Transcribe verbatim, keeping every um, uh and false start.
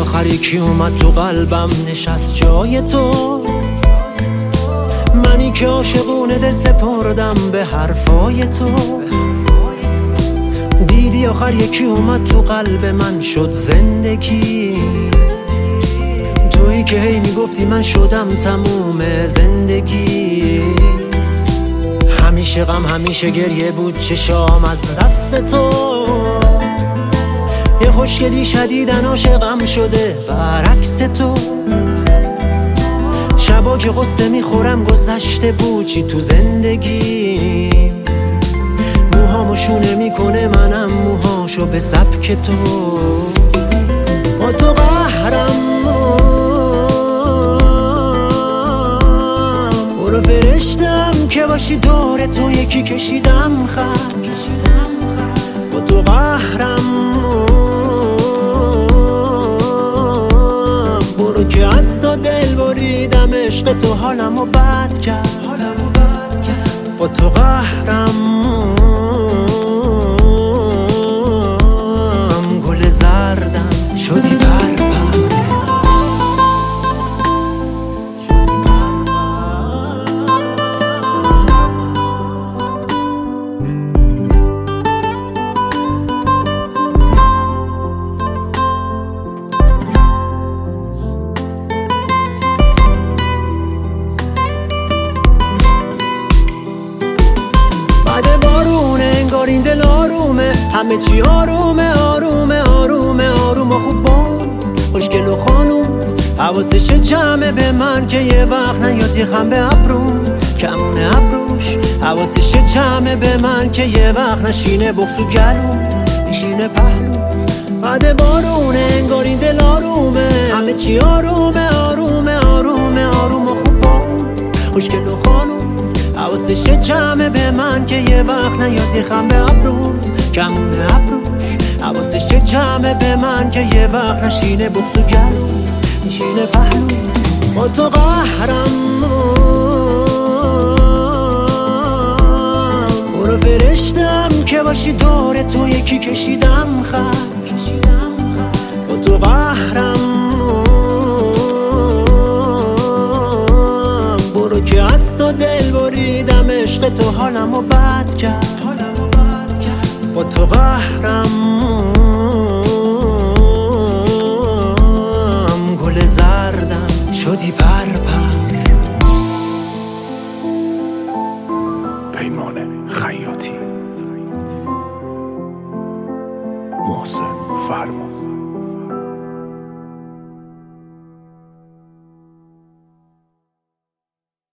آخر یکی اومد تو قلبم نشست جای تو، منی که عاشقونه دل سپردم به حرفای تو. دیدی آخر یکی اومد تو قلب من شد زندگی، تویی که هی میگفتی من شدم تموم زندگی. همیشه غم همیشه گریه بود چشام از دست تو، یه خوشگلی شدیدن عاشقم شده برعکس تو. شبا که قصه میخورم گذشته بود چی تو زندگی، موهامو شونه میکنه منم موهاشو به سبک تو. با تو قهرم برو فرشتم که باشی دور تو یکی کشیدم خط. با تو قهرم برو که از تو دل بریدم، عشق تو حالمو بد کرد. با تو قهرم گل زردم شدی بربر. این دل آرومه، همه چی آرومه آرومه آرومه آروم و خوب بام خوشگل و خانوم. حواسش جمعه به من که یه وقت نیاد یخم به ابروم کمونه ابروش. حواسش جمعه به من که یه وقت نشینه بغض و گلوم نشینه پهلو. بعد بارونه انگار این دل آرومه، همه چی آرومه آرومه آرومه آروم و خوب بام خوشگل و خانوم. حواسش جمعه به من که یه وقت نیاد یخم به ابروم کمونه ابروش. حواسش جمعه به من که یه وقت نشینه بغض و گلوم نشینه پهلو. با تو قهرم برو فرشتم که باشی دور تو یکی کشیدم خط. با تو قهرم برو که از تو دل بریدم، عشق تو حالمو بد کرد. با تو قهرم گل زردم شدی بربر. پیمان خیاطی، محسن فرمان.